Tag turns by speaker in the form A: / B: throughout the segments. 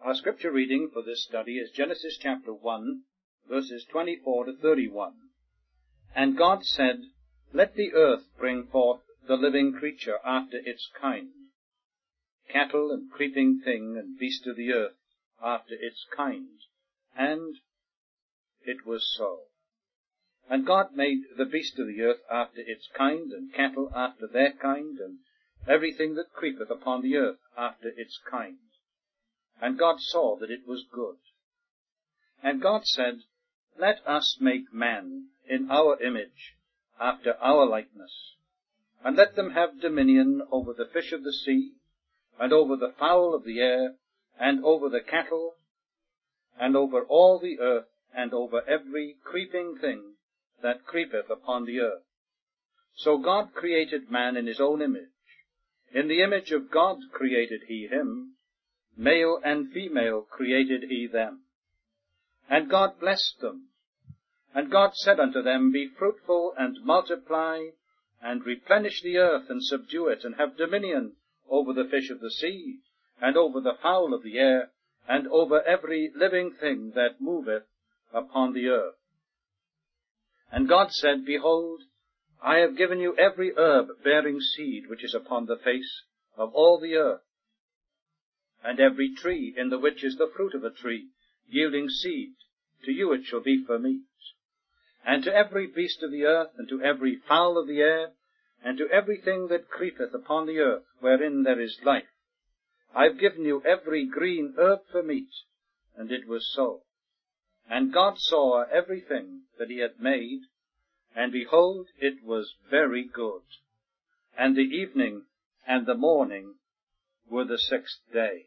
A: Our scripture reading for this study is Genesis chapter 1, verses 24 to 31. And God said, Let the earth bring forth the living creature after its kind, cattle and creeping thing and beast of the earth after its kind. And it was so. And God made the beast of the earth after its kind, and cattle after their kind, and everything that creepeth upon the earth after its kind. And God saw that it was good. And God said, Let us make man in our image, after our likeness, and let them have dominion over the fish of the sea, and over the fowl of the air, and over the cattle, and over all the earth, and over every creeping thing that creepeth upon the earth. So God created man in his own image. In the image of God created he him, male and female created he them. And God blessed them. And God said unto them, Be fruitful and multiply, and replenish the earth, and subdue it, and have dominion over the fish of the sea, and over the fowl of the air, and over every living thing that moveth upon the earth. And God said, Behold, I have given you every herb bearing seed which is upon the face of all the earth, and every tree in the which is the fruit of a tree, yielding seed, to you it shall be for meat. And to every beast of the earth, and to every fowl of the air, and to everything that creepeth upon the earth, wherein there is life, I have given you every green herb for meat. And it was so. And God saw everything that he had made, and behold, it was very good. And the evening and the morning were the sixth day.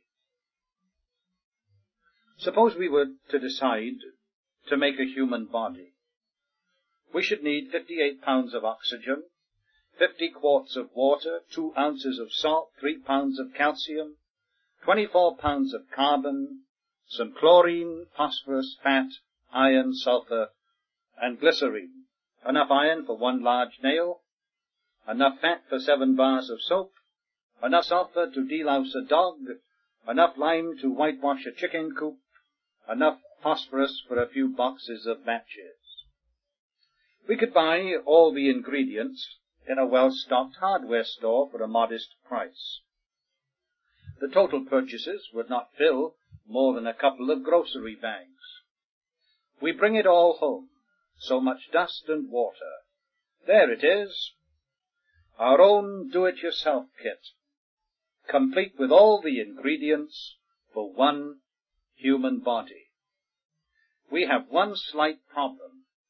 A: Suppose we were to decide to make a human body. We should need 58 pounds of oxygen, 50 quarts of water, 2 ounces of salt, 3 pounds of calcium, 24 pounds of carbon, some chlorine, phosphorus, fat, iron, sulfur, and glycerine. Enough iron for 1 large nail, enough fat for 7 bars of soap, enough sulfur to delouse a dog, enough lime to whitewash a chicken coop, enough phosphorus for a few boxes of matches. We could buy all the ingredients in a well-stocked hardware store for a modest price. The total purchases would not fill more than a couple of grocery bags. We bring it all home, so much dust and water. There it is, our own do-it-yourself kit, complete with all the ingredients for one human body. We have one slight problem.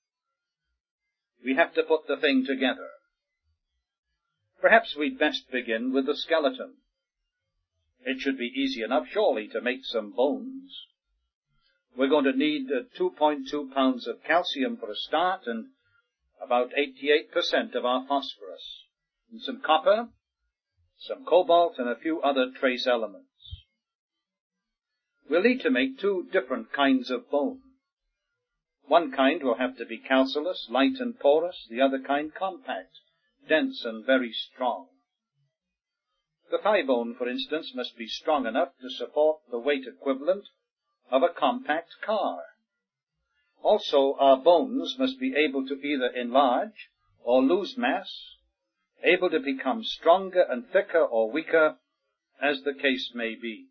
A: We have to put the thing together. Perhaps we'd best begin with the skeleton. It should be easy enough, surely, to make some bones. We're going to need 2.2 pounds of calcium for a start, and about 88% of our phosphorus, and some copper, some cobalt, and a few other trace elements. We'll need to make 2 different kinds of bone. One kind will have to be calcareous, light and porous, the other kind compact, dense and very strong. The thigh bone, for instance, must be strong enough to support the weight equivalent of a compact car. Also, our bones must be able to either enlarge or lose mass, able to become stronger and thicker or weaker, as the case may be.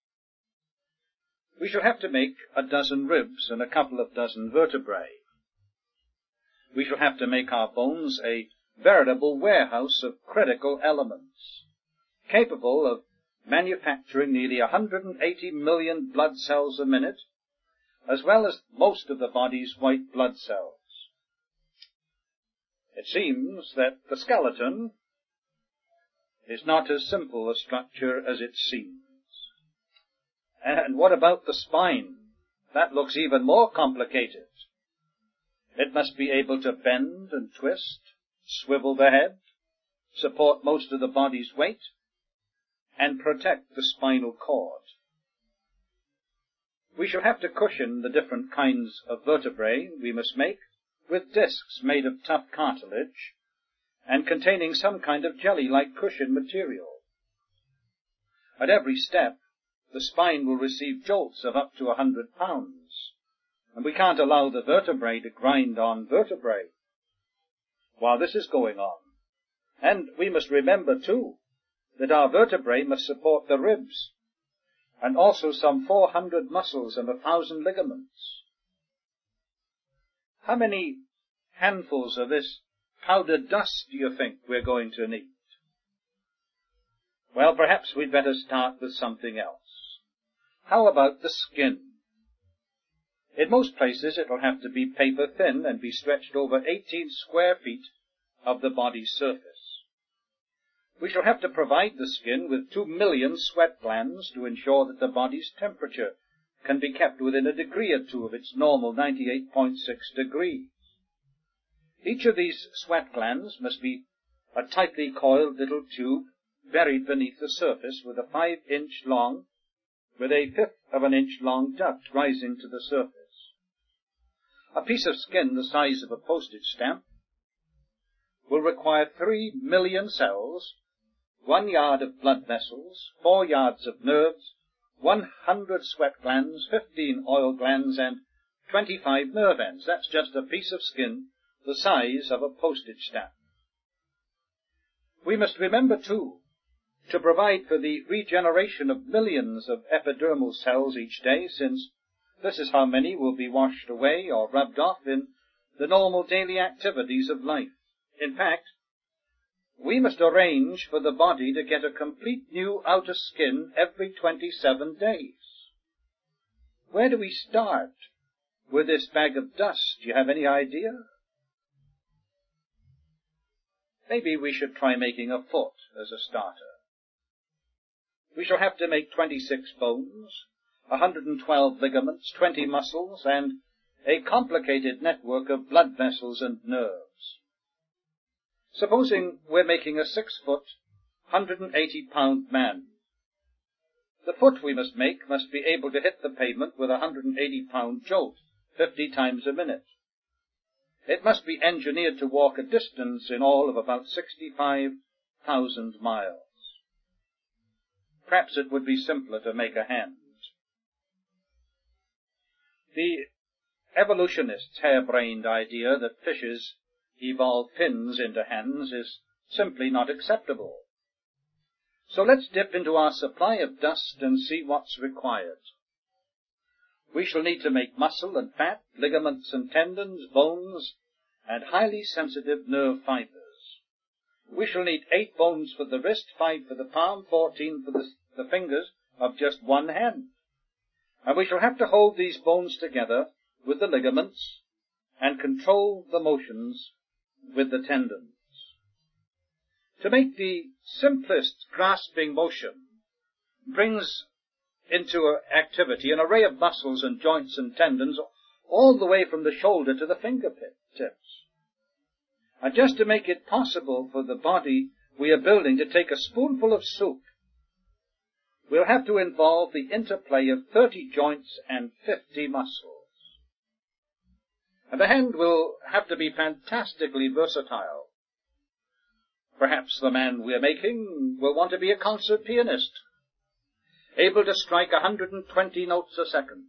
A: We shall have to make a dozen ribs and a couple of dozen vertebrae. We shall have to make our bones a veritable warehouse of critical elements, capable of manufacturing nearly 180 million blood cells a minute, as well as most of the body's white blood cells. It seems that the skeleton is not as simple a structure as it seems. And what about the spine? That looks even more complicated. It must be able to bend and twist, swivel the head, support most of the body's weight, and protect the spinal cord. We shall have to cushion the different kinds of vertebrae we must make with discs made of tough cartilage and containing some kind of jelly-like cushion material. At every step, the spine will receive jolts of up to 100 pounds. And we can't allow the vertebrae to grind on vertebrae while this is going on. And we must remember, too, that our vertebrae must support the ribs, and also some 400 muscles and 1,000 ligaments. How many handfuls of this powdered dust do you think we're going to need? Well, perhaps we'd better start with something else. How about the skin? In most places it'll have to be paper thin and be stretched over 18 square feet of the body's surface. We shall have to provide the skin with 2 million sweat glands to ensure that the body's temperature can be kept within a degree or two of its normal 98.6 degrees. Each of these sweat glands must be a tightly coiled little tube buried beneath the surface with a 5-inch long, with a 1/5 of an inch long duct rising to the surface. A piece of skin the size of a postage stamp will require 3 million cells, 1 yard of blood vessels, 4 yards of nerves, 100 sweat glands, 15 oil glands, and 25 nerve ends. That's just a piece of skin the size of a postage stamp. We must remember, too, to provide for the regeneration of millions of epidermal cells each day, since this is how many will be washed away or rubbed off in the normal daily activities of life. In fact, we must arrange for the body to get a complete new outer skin every 27 days. Where do we start with this bag of dust? Do you have any idea? Maybe we should try making a foot as a starter. We shall have to make 26 bones, 112 ligaments, 20 muscles, and a complicated network of blood vessels and nerves. Supposing we're making a 6-foot, 180-pound man. The foot we must make must be able to hit the pavement with a 180-pound jolt 50 times a minute. It must be engineered to walk a distance in all of about 65,000 miles. Perhaps it would be simpler to make a hand. The evolutionists' harebrained idea that fishes evolve fins into hands is simply not acceptable. So let's dip into our supply of dust and see what's required. We shall need to make muscle and fat, ligaments and tendons, bones, and highly sensitive nerve fibers. We shall need 8 bones for the wrist, 5 for the palm, 14 for the fingers of just one hand. And we shall have to hold these bones together with the ligaments and control the motions with the tendons. To make the simplest grasping motion brings into activity an array of muscles and joints and tendons all the way from the shoulder to the fingertips. And just to make it possible for the body we are building to take a spoonful of soup, we'll have to involve the interplay of 30 joints and 50 muscles. And the hand will have to be fantastically versatile. Perhaps the man we're making will want to be a concert pianist, able to strike 120 notes a second.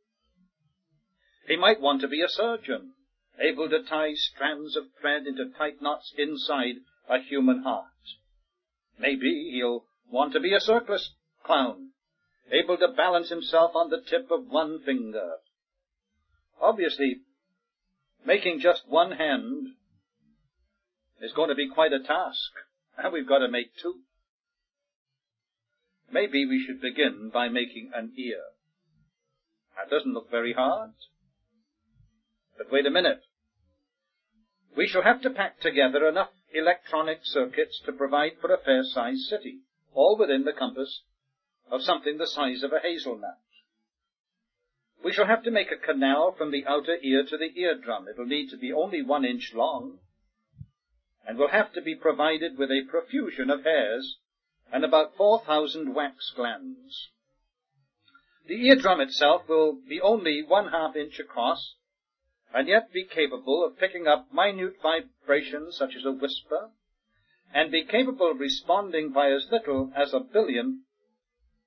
A: He might want to be a surgeon, able to tie strands of thread into tight knots inside a human heart. Maybe he'll want to be a circus clown, able to balance himself on the tip of one finger. Obviously, making just one hand is going to be quite a task, and we've got to make 2. Maybe we should begin by making an ear. That doesn't look very hard. But wait a minute. We shall have to pack together enough electronic circuits to provide for a fair-sized city, all within the compass of something the size of a hazelnut. We shall have to make a canal from the outer ear to the eardrum. It'll need to be only 1 inch long, and will have to be provided with a profusion of hairs and about 4,000 wax glands. The eardrum itself will be only 1/2 inch across, and yet be capable of picking up minute vibrations such as a whisper, and be capable of responding by as little as 1 billion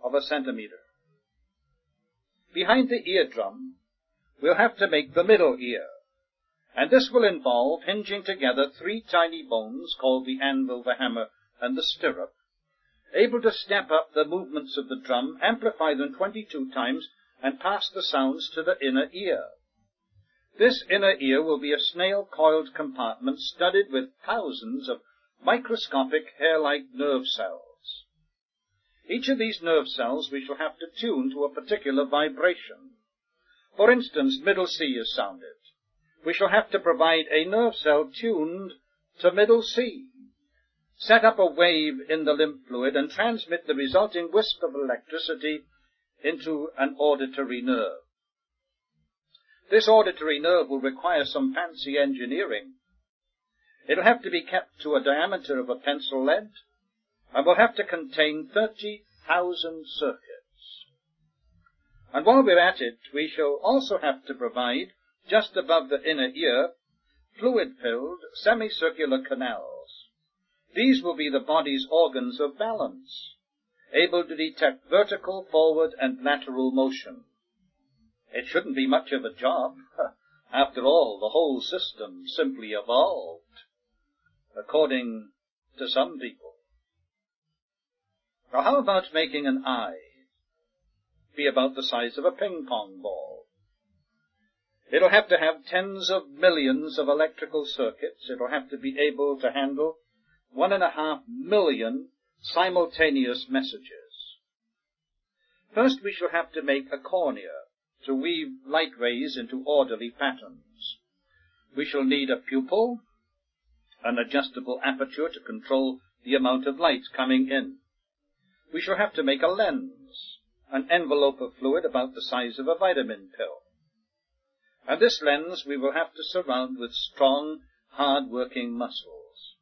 A: of a centimeter. Behind the eardrum, we'll have to make the middle ear, and this will involve hinging together 3 tiny bones called the anvil, the hammer, and the stirrup, able to step up the movements of the drum, amplify them 22 times, and pass the sounds to the inner ear. This inner ear will be a snail-coiled compartment studded with thousands of microscopic hair-like nerve cells. Each of these nerve cells we shall have to tune to a particular vibration. For instance, middle C is sounded. We shall have to provide a nerve cell tuned to middle C, set up a wave in the lymph fluid, and transmit the resulting wisp of electricity into an auditory nerve. This auditory nerve will require some fancy engineering. It'll have to be kept to a diameter of a pencil lead, and will have to contain 30,000 circuits. And while we're at it, we shall also have to provide, just above the inner ear, fluid-filled, semicircular canals. These will be the body's organs of balance, able to detect vertical, forward, and lateral motion. It shouldn't be much of a job. After all, the whole system simply evolved, according to some people. Now, how about making an eye be about the size of a ping-pong ball? It'll have to have tens of millions of electrical circuits. It'll have to be able to handle 1.5 million simultaneous messages. First, we shall have to make a cornea to weave light rays into orderly patterns. We shall need a pupil, an adjustable aperture to control the amount of light coming in. We shall have to make a lens, an envelope of fluid about the size of a vitamin pill. And this lens we will have to surround with strong, hard-working muscles.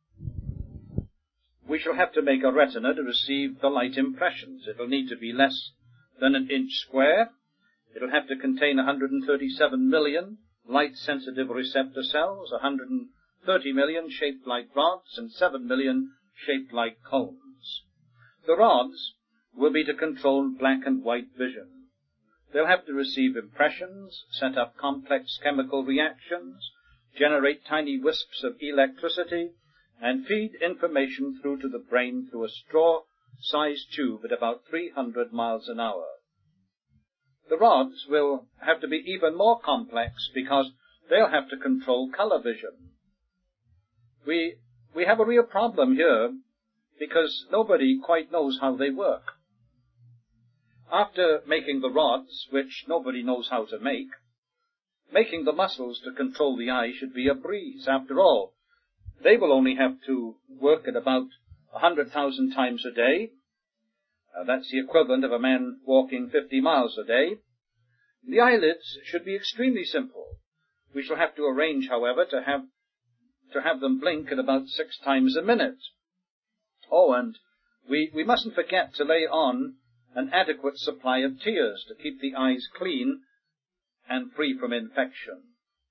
A: We shall have to make a retina to receive the light impressions. It'll need to be less than an inch square. It'll have to contain 137 million light-sensitive receptor cells, 130 million shaped like rods, and 7 million shaped like cones. The rods will be to control black and white vision. They'll have to receive impressions, set up complex chemical reactions, generate tiny wisps of electricity, and feed information through to the brain through a straw-sized tube at about 300 miles an hour. The rods will have to be even more complex because they'll have to control color vision. We have a real problem here because nobody quite knows how they work. After making the rods, which nobody knows how to make, making the muscles to control the eye should be a breeze. After all, they will only have to work at about 100,000 times a day. That's the equivalent of a man walking 50 miles a day. The eyelids should be extremely simple. We shall have to arrange, however, to have them blink at about 6 times a minute. Oh, and we mustn't forget to lay on an adequate supply of tears to keep the eyes clean and free from infection.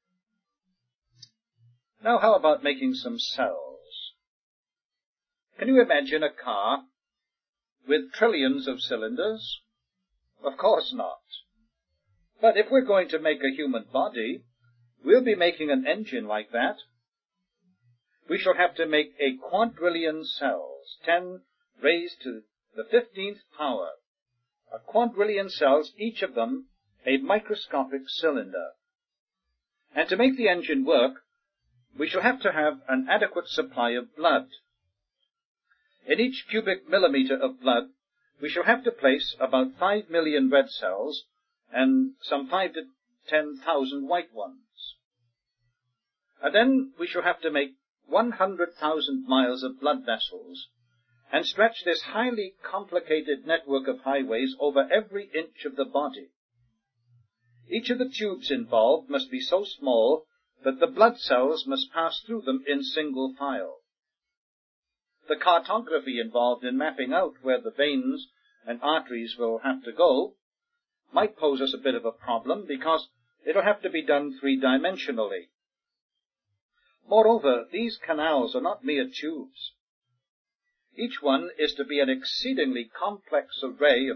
A: Now, how about making some cells? Can you imagine a car with trillions of cylinders? Of course not. But if we're going to make a human body, we'll be making an engine like that. We shall have to make a quadrillion cells, 10 raised to the 15th power. A quadrillion cells, each of them a microscopic cylinder. And to make the engine work, we shall have to have an adequate supply of blood. In each cubic millimeter of blood, we shall have to place about 5 million red cells and some 5 to 10,000 white ones. And then we shall have to make 100,000 miles of blood vessels and stretch this highly complicated network of highways over every inch of the body. Each of the tubes involved must be so small that the blood cells must pass through them in single file. The cartography involved in mapping out where the veins and arteries will have to go might pose us a bit of a problem because it'll have to be done 3-dimensionally. Moreover, these canals are not mere tubes. Each one is to be an exceedingly complex array of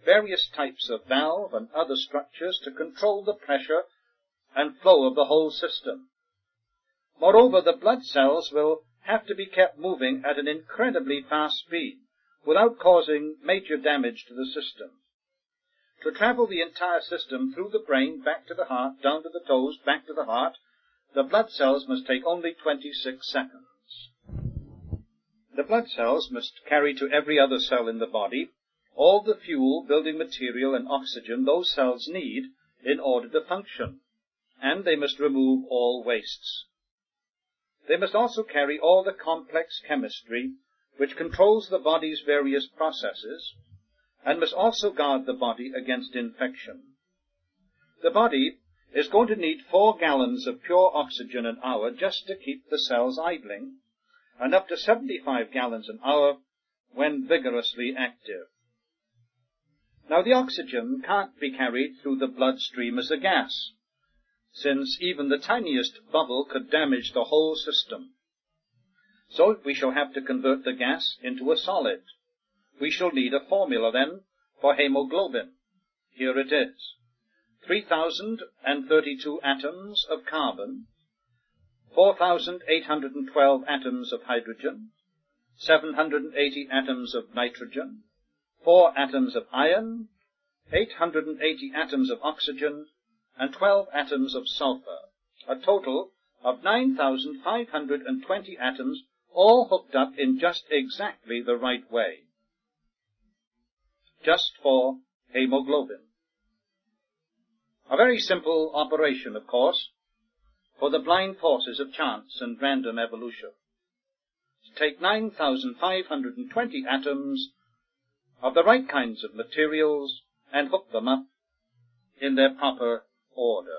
A: various types of valve and other structures to control the pressure and flow of the whole system. Moreover, the blood cells will have to be kept moving at an incredibly fast speed without causing major damage to the system. To travel the entire system through the brain, back to the heart, down to the toes, back to the heart, the blood cells must take only 26 seconds. The blood cells must carry to every other cell in the body all the fuel, building material, and oxygen those cells need in order to function, and they must remove all wastes. They must also carry all the complex chemistry which controls the body's various processes, and must also guard the body against infection. The body is going to need 4 gallons of pure oxygen an hour just to keep the cells idling, and up to 75 gallons an hour when vigorously active. Now, the oxygen can't be carried through the bloodstream as a gas, since even the tiniest bubble could damage the whole system. So we shall have to convert the gas into a solid. We shall need a formula, then, for hemoglobin. Here it is. 3,032 atoms of carbon, 4,812 atoms of hydrogen, 780 atoms of nitrogen, 4 atoms of iron, 880 atoms of oxygen, and 12 atoms of sulfur, a total of 9,520 atoms, all hooked up in just exactly the right way. Just for hemoglobin. A very simple operation, of course, for the blind forces of chance and random evolution. To take 9,520 atoms of the right kinds of materials and hook them up in their proper order.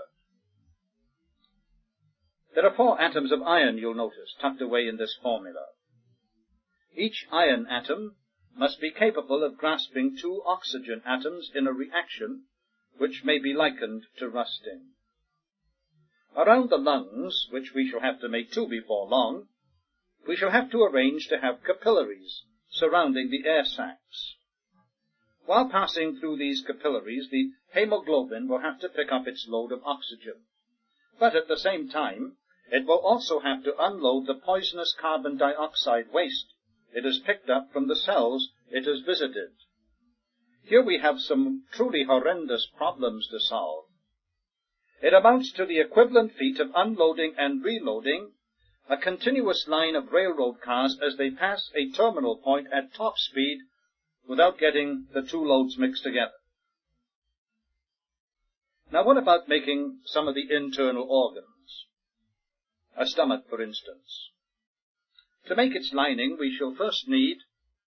A: There are 4 atoms of iron, you'll notice, tucked away in this formula. Each iron atom must be capable of grasping 2 oxygen atoms in a reaction which may be likened to rusting. Around the lungs, which we shall have to make 2 before long, we shall have to arrange to have capillaries surrounding the air sacs. While passing through these capillaries, the hemoglobin will have to pick up its load of oxygen. But at the same time, it will also have to unload the poisonous carbon dioxide waste it has picked up from the cells it has visited. Here we have some truly horrendous problems to solve. It amounts to the equivalent feat of unloading and reloading a continuous line of railroad cars as they pass a terminal point at top speed without getting the 2 loads mixed together. Now, what about making some of the internal organs? A stomach, for instance. To make its lining, we shall first need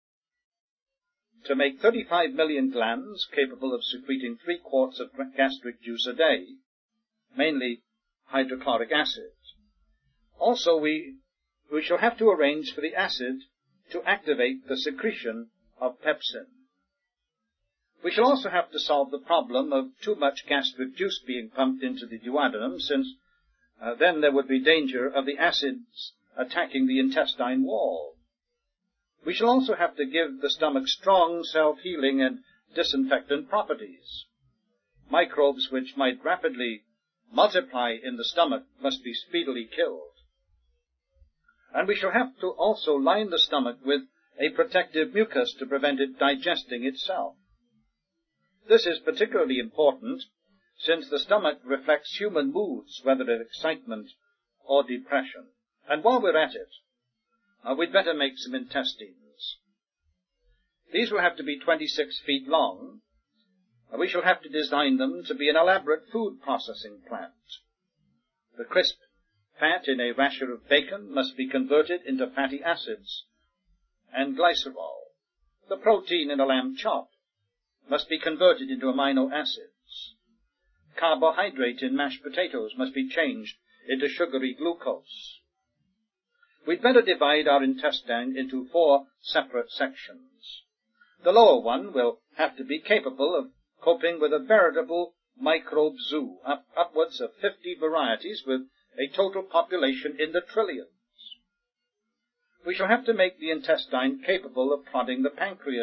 A: to make 35 million glands capable of secreting 3 quarts of gastric juice a day, mainly hydrochloric acid. Also, we shall have to arrange for the acid to activate the secretion of pepsin. We shall also have to solve the problem of too much gastric juice being pumped into the duodenum, since then there would be danger of the acids attacking the intestine wall. We shall also have to give the stomach strong self-healing and disinfectant properties. Microbes which might rapidly multiply in the stomach must be speedily killed. And we shall have to also line the stomach with a protective mucus to prevent it digesting itself. This is particularly important since the stomach reflects human moods, whether of excitement or depression. And while we're at it, we'd better make some intestines. These will have to be 26 feet long. We shall have to design them to be an elaborate food processing plant. The crisp fat in a rasher of bacon must be converted into fatty acids and glycerol. The protein in a lamb chop must be converted into amino acids. Carbohydrate in mashed potatoes must be changed into sugary glucose. We'd better divide our intestine into 4 separate sections. The lower one will have to be capable of coping with a veritable microbe zoo, upwards of 50 varieties with a total population in the trillions. We shall have to make the intestine capable of prodding the pancreas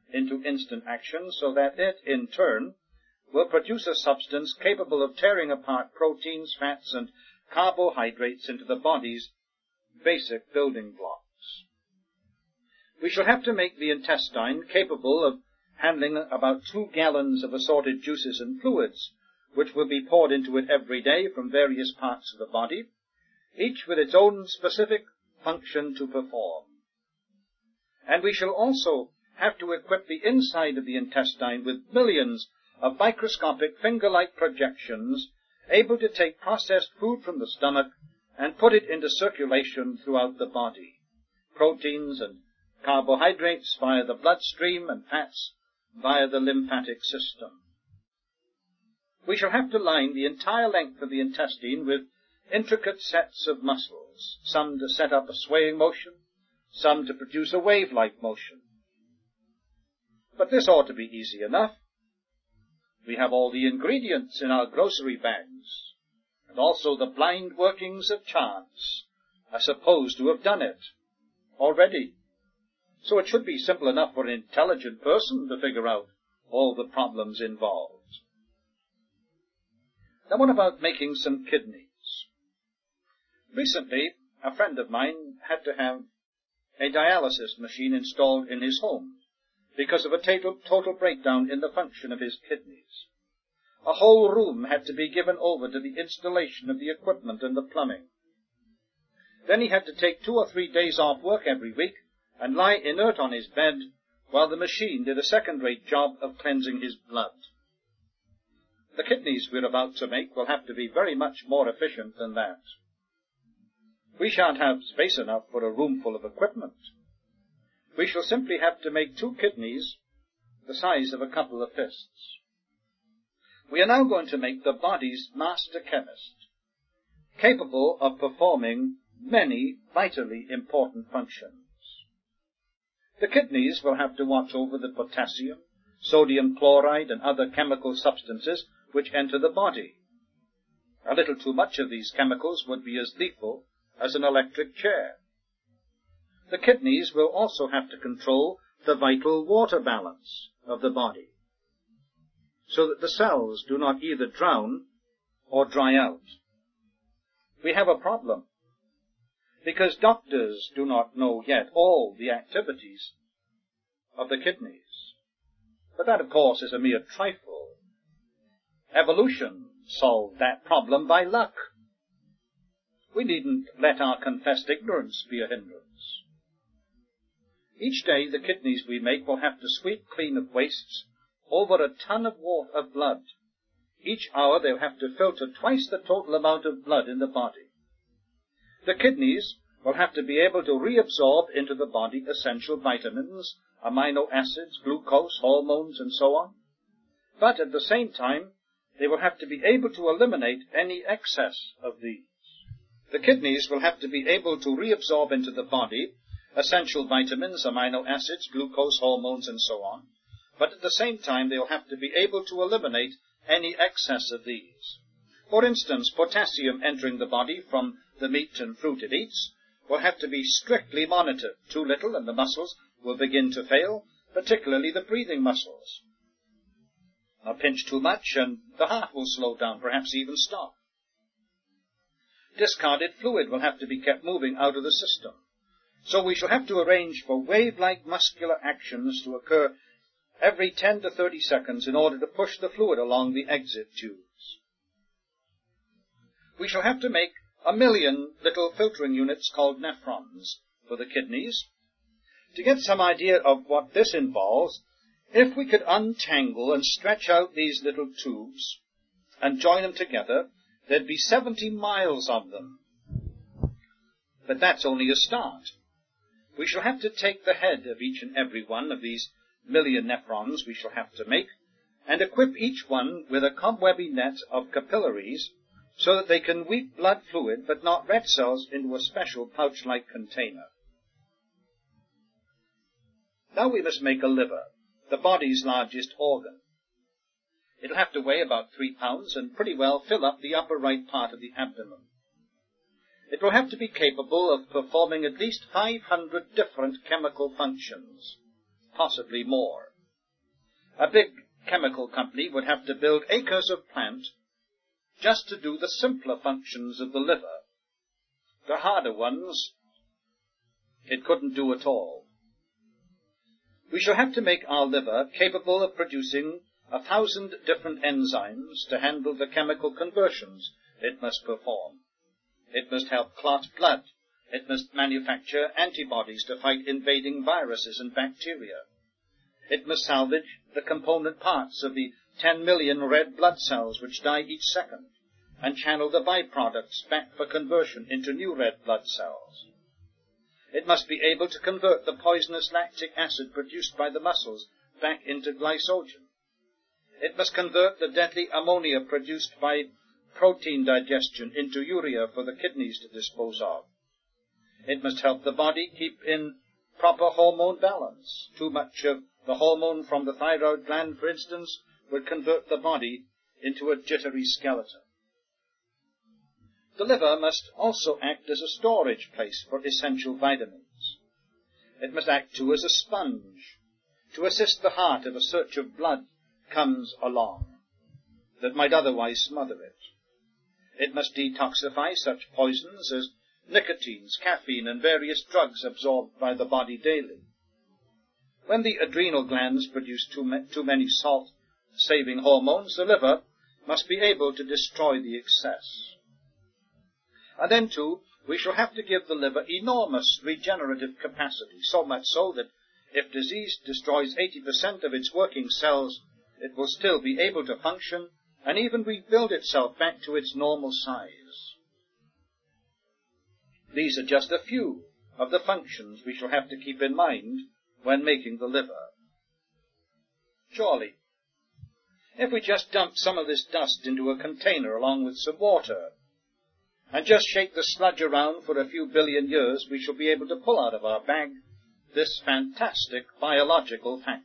A: into instant action so that it, in turn, will produce a substance capable of tearing apart proteins, fats, and carbohydrates into the body's basic building blocks. We shall have to make the intestine capable of handling about 2 gallons of assorted juices and fluids, which will be poured into it every day from various parts of the body, each with its own specific function to perform. And we shall also have to equip the inside of the intestine with millions of microscopic finger-like projections able to take processed food from the stomach and put it into circulation throughout the body, proteins and carbohydrates via the bloodstream and fats via the lymphatic system. We shall have to line the entire length of the intestine with intricate sets of muscles, some to set up a swaying motion, some to produce a wave-like motion. But this ought to be easy enough. We have all the ingredients in our grocery bags, and also the blind workings of chance are supposed to have done it already. So it should be simple enough for an intelligent person to figure out all the problems involved. Now what about making some kidneys? Recently, a friend of mine had to have a dialysis machine installed in his home because of a total breakdown in the function of his kidneys. A whole room had to be given over to the installation of the equipment and the plumbing. Then he had to take 2 or 3 days off work every week and lie inert on his bed while the machine did a second-rate job of cleansing his blood. The kidneys we're about to make will have to be very much more efficient than that. We shan't have space enough for a room full of equipment. We shall simply have to make 2 kidneys the size of a couple of fists. We are now going to make the body's master chemist, capable of performing many vitally important functions. The kidneys will have to watch over the potassium, sodium chloride, and other chemical substances which enter the body. A little too much of these chemicals would be as lethal as an electric chair. The kidneys will also have to control the vital water balance of the body, so that the cells do not either drown or dry out. We have a problem, because doctors do not know yet all the activities of the kidneys. But that, of course, is a mere trifle. Evolution solved that problem by luck. We needn't let our confessed ignorance be a hindrance. Each day the kidneys we make will have to sweep clean of wastes over a ton of blood. Each hour they'll have to filter twice the total amount of blood in the body. The kidneys will have to be able to reabsorb into the body essential vitamins, amino acids, glucose, hormones, and so on. But at the same time, they will have to be able to eliminate any excess of these. The kidneys will have to be able to reabsorb into the body essential vitamins, amino acids, glucose, hormones, and so on. But at the same time, they will have to be able to eliminate any excess of these. For instance, potassium entering the body from the meat and fruit it eats will have to be strictly monitored. Too little and the muscles will begin to fail, particularly the breathing muscles. A pinch too much and the heart will slow down, perhaps even stop. Discarded fluid will have to be kept moving out of the system. So we shall have to arrange for wave-like muscular actions to occur every 10 to 30 seconds in order to push the fluid along the exit tubes. We shall have to make 1 million little filtering units called nephrons for the kidneys. To get some idea of what this involves, if we could untangle and stretch out these little tubes and join them together, there'd be 70 miles of them. But that's only a start. We shall have to take the head of each and every one of these million nephrons we shall have to make, and equip each one with a cobwebby net of capillaries so that they can weep blood fluid but not red cells into a special pouch-like container. Now we must make a liver, the body's largest organ. It'll have to weigh about 3 pounds and pretty well fill up the upper right part of the abdomen. It will have to be capable of performing at least 500 different chemical functions, possibly more. A big chemical company would have to build acres of plant just to do the simpler functions of the liver. The harder ones it couldn't do at all. We shall have to make our liver capable of producing 1,000 different enzymes to handle the chemical conversions it must perform. It must help clot blood. It must manufacture antibodies to fight invading viruses and bacteria. It must salvage the component parts of the 10 million red blood cells which die each second, and channel the byproducts back for conversion into new red blood cells. It must be able to convert the poisonous lactic acid produced by the muscles back into glycogen. It must convert the deadly ammonia produced by protein digestion into urea for the kidneys to dispose of. It must help the body keep in proper hormone balance. Too much of the hormone from the thyroid gland, for instance, would convert the body into a jittery skeleton. The liver must also act as a storage place for essential vitamins. It must act too as a sponge to assist the heart if a surge of blood comes along that might otherwise smother it. It must detoxify such poisons as nicotines, caffeine, and various drugs absorbed by the body daily. When the adrenal glands produce too many salt-saving hormones, the liver must be able to destroy the excess. And then, too, we shall have to give the liver enormous regenerative capacity, so much so that if disease destroys 80% of its working cells, it will still be able to function and even rebuild itself back to its normal size. These are just a few of the functions we shall have to keep in mind when making the liver. Surely, if we just dump some of this dust into a container along with some water, and just shake the sludge around for a few billion years, we shall be able to pull out of our bag this fantastic biological factory.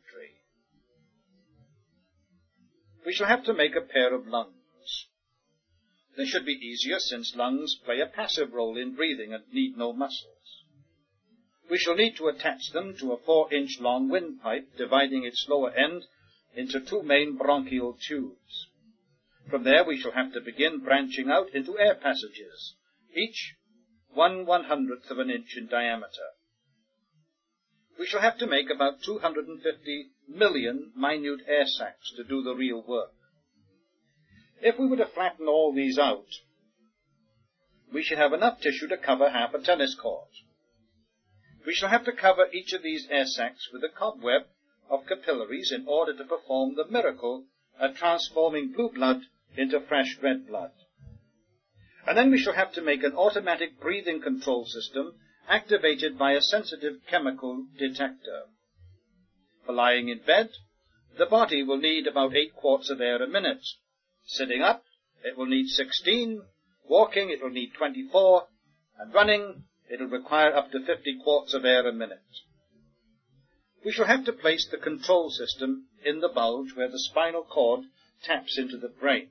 A: We shall have to make a pair of lungs. This should be easier, since lungs play a passive role in breathing and need no muscles. We shall need to attach them to a 4-inch long windpipe, dividing its lower end into 2 main bronchial tubes. From there we shall have to begin branching out into air passages, each 1/100th of an inch in diameter. We shall have to make about 250 million minute air sacs to do the real work. If we were to flatten all these out, we should have enough tissue to cover half a tennis court. We shall have to cover each of these air sacs with a cobweb of capillaries in order to perform the miracle of transforming blue blood into fresh red blood. And then we shall have to make an automatic breathing control system activated by a sensitive chemical detector. For lying in bed, the body will need about 8 quarts of air a minute. Sitting up, it will need 16. Walking, it will need 24. And running, it will require up to 50 quarts of air a minute. We shall have to place the control system in the bulge where the spinal cord taps into the brain.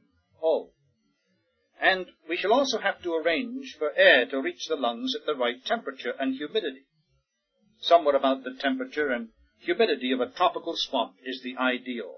A: And we shall also have to arrange for air to reach the lungs at the right temperature and humidity. Somewhere about the temperature and humidity of a tropical swamp is the ideal.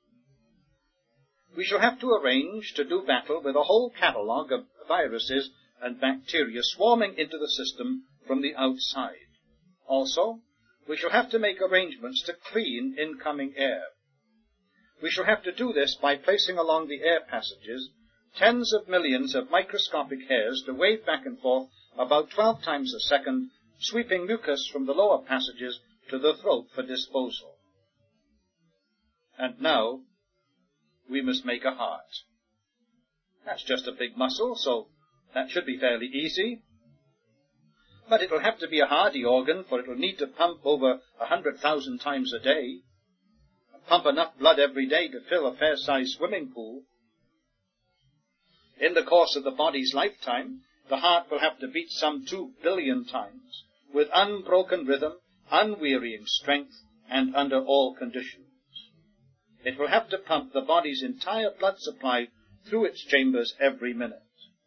A: We shall have to arrange to do battle with a whole catalogue of viruses and bacteria swarming into the system from the outside. Also, we shall have to make arrangements to clean incoming air. We shall have to do this by placing along the air passages tens of millions of microscopic hairs to wave back and forth about 12 times a second, sweeping mucus from the lower passages to the throat for disposal. And now, we must make a heart. That's just a big muscle, so that should be fairly easy. But it will have to be a hardy organ, for it will need to pump over 100,000 times a day, pump enough blood every day to fill a fair-sized swimming pool. In the course of the body's lifetime, the heart will have to beat some 2 billion times, with unbroken rhythm, unwearying strength, and under all conditions. It will have to pump the body's entire blood supply through its chambers every minute.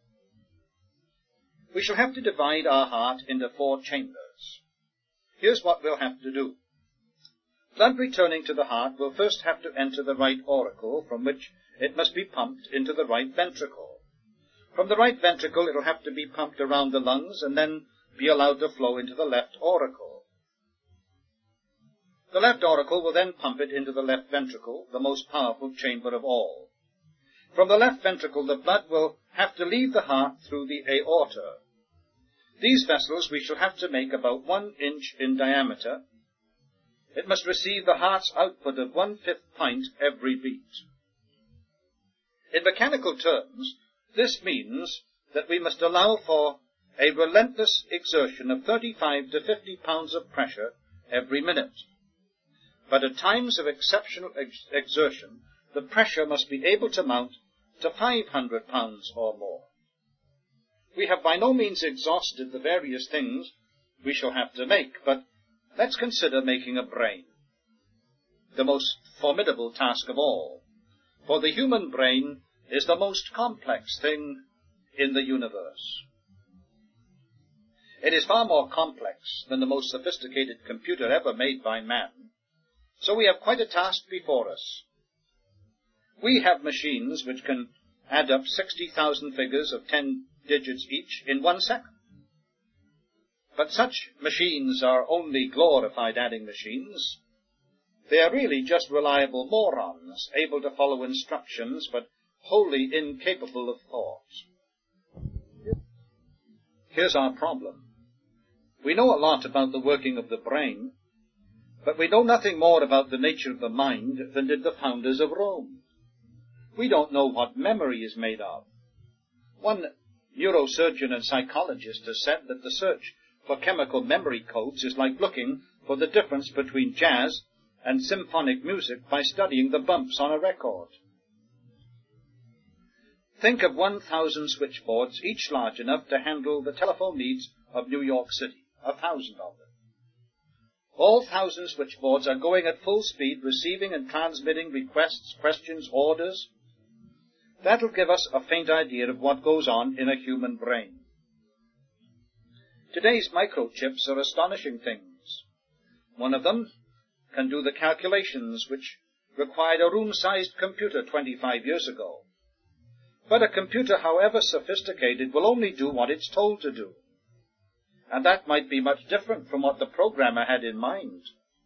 A: We shall have to divide our heart into 4 chambers. Here's what we'll have to do. Blood returning to the heart will first have to enter the right auricle, from which it must be pumped into the right ventricle. From the right ventricle it will have to be pumped around the lungs and then be allowed to flow into the left auricle. The left auricle will then pump it into the left ventricle, the most powerful chamber of all. From the left ventricle the blood will have to leave the heart through the aorta. These vessels we shall have to make about 1 inch in diameter. It must receive the heart's output of 1/5 pint every beat. In mechanical terms, this means that we must allow for a relentless exertion of 35 to 50 pounds of pressure every minute. But at times of exceptional exertion, the pressure must be able to mount to 500 pounds or more. We have by no means exhausted the various things we shall have to make, but let's consider making a brain, the most formidable task of all, for the human brain is the most complex thing in the universe. It is far more complex than the most sophisticated computer ever made by man, so we have quite a task before us. We have machines which can add up 60,000 figures of 10 digits each in 1 second. But such machines are only glorified adding machines. They are really just reliable morons, able to follow instructions, but wholly incapable of thought. Here's our problem. We know a lot about the working of the brain, but we know nothing more about the nature of the mind than did the founders of Rome. We don't know what memory is made of. One neurosurgeon and psychologist has said that the search for chemical memory codes is like looking for the difference between jazz and symphonic music by studying the bumps on a record. Think of 1,000 switchboards, each large enough to handle the telephone needs of New York City, 1,000 of them. All 1,000 switchboards are going at full speed, receiving and transmitting requests, questions, orders. That'll give us a faint idea of what goes on in a human brain. Today's microchips are astonishing things. One of them can do the calculations which required a room-sized computer 25 years ago. But a computer, however sophisticated, will only do what it's told to do. And that might be much different from what the programmer had in mind.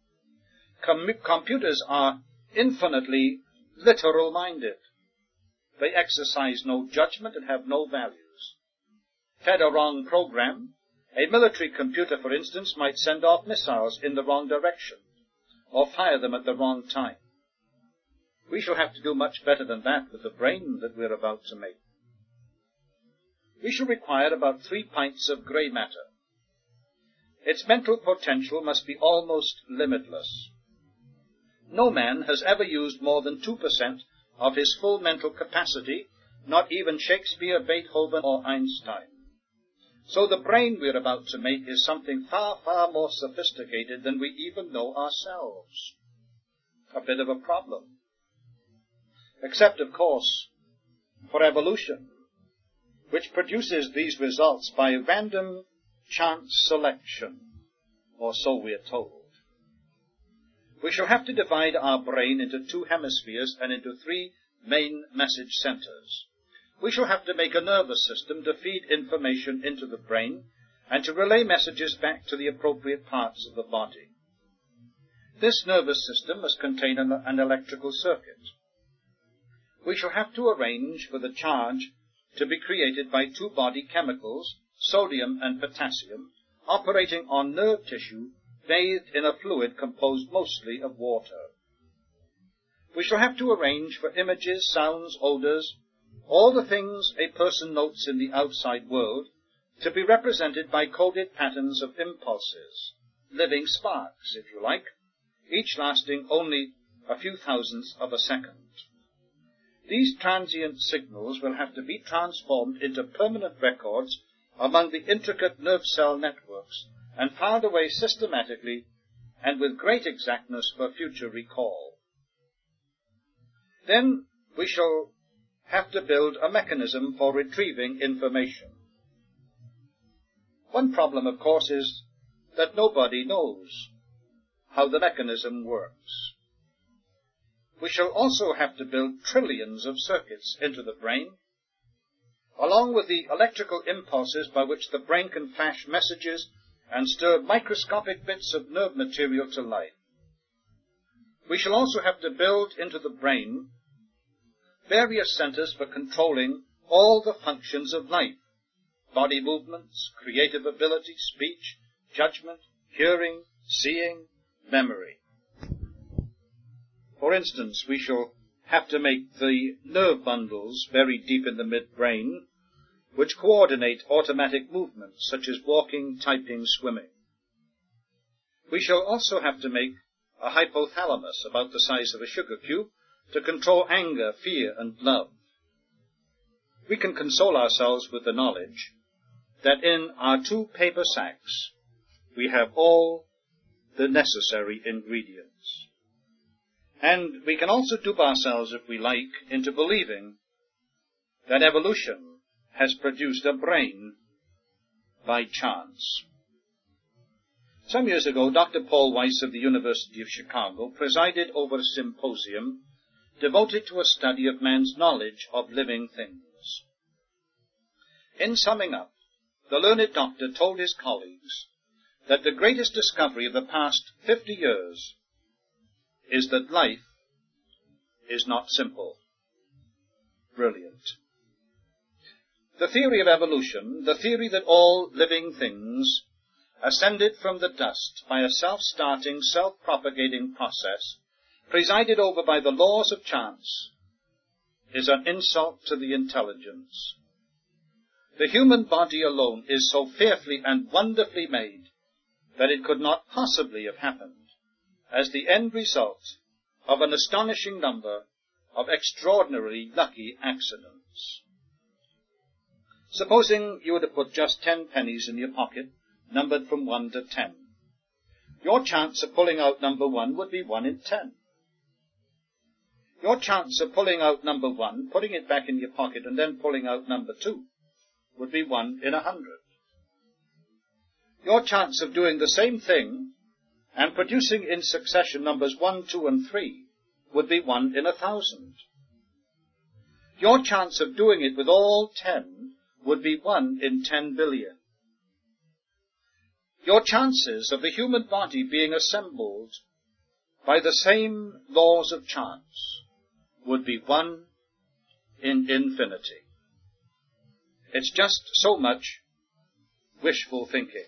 A: Computers are infinitely literal-minded. They exercise no judgment and have no values. Fed a wrong program, a military computer, for instance, might send off missiles in the wrong direction, or fire them at the wrong time. We shall have to do much better than that with the brain that we're about to make. We shall require about 3 pints of grey matter. Its mental potential must be almost limitless. No man has ever used more than 2% of his full mental capacity, not even Shakespeare, Beethoven, or Einstein. So the brain we're about to make is something far, far more sophisticated than we even know ourselves. A bit of a problem. Except, of course, for evolution, which produces these results by random chance selection, or so we are told. We shall have to divide our brain into 2 hemispheres and into 3 main message centers. We shall have to make a nervous system to feed information into the brain and to relay messages back to the appropriate parts of the body. This nervous system must contain an electrical circuit. We shall have to arrange for the charge to be created by 2 body chemicals, sodium and potassium, operating on nerve tissue bathed in a fluid composed mostly of water. We shall have to arrange for images, sounds, odors, all the things a person notes in the outside world, to be represented by coded patterns of impulses, living sparks, if you like, each lasting only a few thousandths of a second. These transient signals will have to be transformed into permanent records among the intricate nerve cell networks and filed away systematically and with great exactness for future recall. Then we shall have to build a mechanism for retrieving information. One problem, of course, is that nobody knows how the mechanism works. We shall also have to build trillions of circuits into the brain, along with the electrical impulses by which the brain can flash messages and stir microscopic bits of nerve material to life. We shall also have to build into the brain various centers for controlling all the functions of life: body movements, creative ability, speech, judgment, hearing, seeing, memory. For instance, we shall have to make the nerve bundles buried deep in the midbrain which coordinate automatic movements such as walking, typing, swimming. We shall also have to make a hypothalamus about the size of a sugar cube to control anger, fear, and love. We can console ourselves with the knowledge that in our 2 paper sacks we have all the necessary ingredients. And we can also dupe ourselves, if we like, into believing that evolution has produced a brain by chance. Some years ago, Dr. Paul Weiss of the University of Chicago presided over a symposium devoted to a study of man's knowledge of living things. In summing up, the learned doctor told his colleagues that the greatest discovery of the past 50 years is that life is not simple. Brilliant. The theory of evolution, the theory that all living things ascended from the dust by a self-starting, self-propagating process, presided over by the laws of chance, is an insult to the intelligence. The human body alone is so fearfully and wonderfully made that it could not possibly have happened as the end result of an astonishing number of extraordinarily lucky accidents. Supposing you were to put just 10 pennies in your pocket, numbered from 1 to 10. Your chance of pulling out number 1 would be 1 in 10. Your chance of pulling out number 1, putting it back in your pocket, and then pulling out number 2 would be 1 in 100. Your chance of doing the same thing and producing in succession numbers 1, 2, and 3 would be 1 in 1,000. Your chance of doing it with all 10 would be 1 in 10 billion. Your chances of the human body being assembled by the same laws of chance would be 1 in infinity. It's just so much wishful thinking.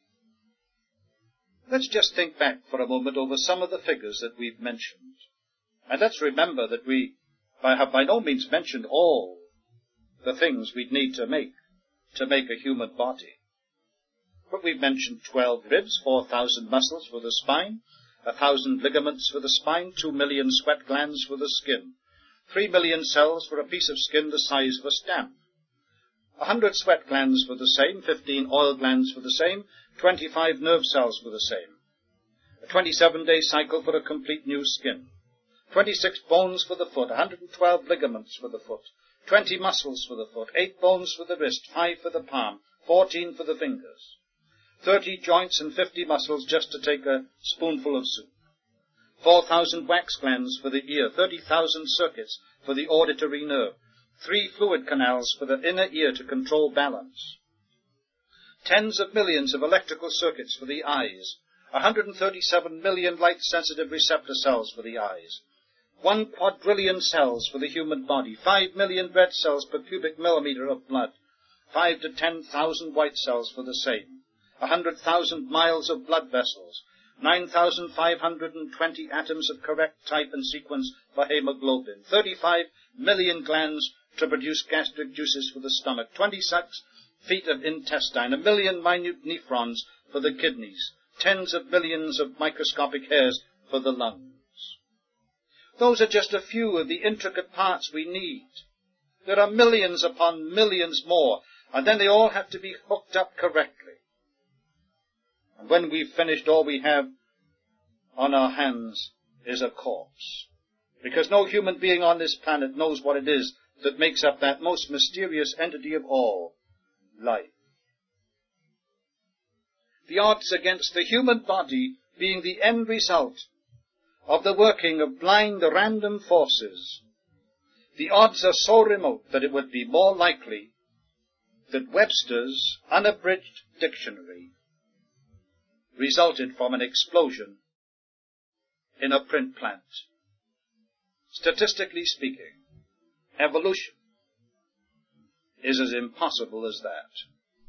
A: Let's just think back for a moment over some of the figures that we've mentioned. And let's remember that we have by no means mentioned all the things we'd need to make a human body. But we've mentioned 12 ribs, 4,000 muscles for the spine, 1,000 ligaments for the spine, 2 million sweat glands for the skin, 3 million cells for a piece of skin the size of a stamp, 100 sweat glands for the same, 15 oil glands for the same, 25 nerve cells for the same, a 27-day cycle for a complete new skin, 26 bones for the foot, 112 ligaments for the foot, 20 muscles for the foot, 8 bones for the wrist, 5 for the palm, 14 for the fingers, 30 joints and 50 muscles just to take a spoonful of soup, 4,000 wax glands for the ear, 30,000 circuits for the auditory nerve, 3 fluid canals for the inner ear to control balance, tens of millions of electrical circuits for the eyes, 137 million light-sensitive receptor cells for the eyes, 1 quadrillion cells for the human body, 5 million red cells per cubic millimeter of blood, 5 to 10,000 white cells for the same, 100,000 miles of blood vessels, 9,520 atoms of correct type and sequence for hemoglobin, 35 million glands to produce gastric juices for the stomach, 26 feet of intestine, 1 million minute nephrons for the kidneys, tens of millions of microscopic hairs for the lungs. Those are just a few of the intricate parts we need. There are millions upon millions more, and then they all have to be hooked up correctly. And when we've finished, all we have on our hands is a corpse. Because no human being on this planet knows what it is that makes up that most mysterious entity of all, life. The odds against the human body being the end result of the working of blind random forces, the odds are so remote that it would be more likely that Webster's unabridged dictionary resulted from an explosion in a print plant. Statistically speaking, evolution is as impossible as that.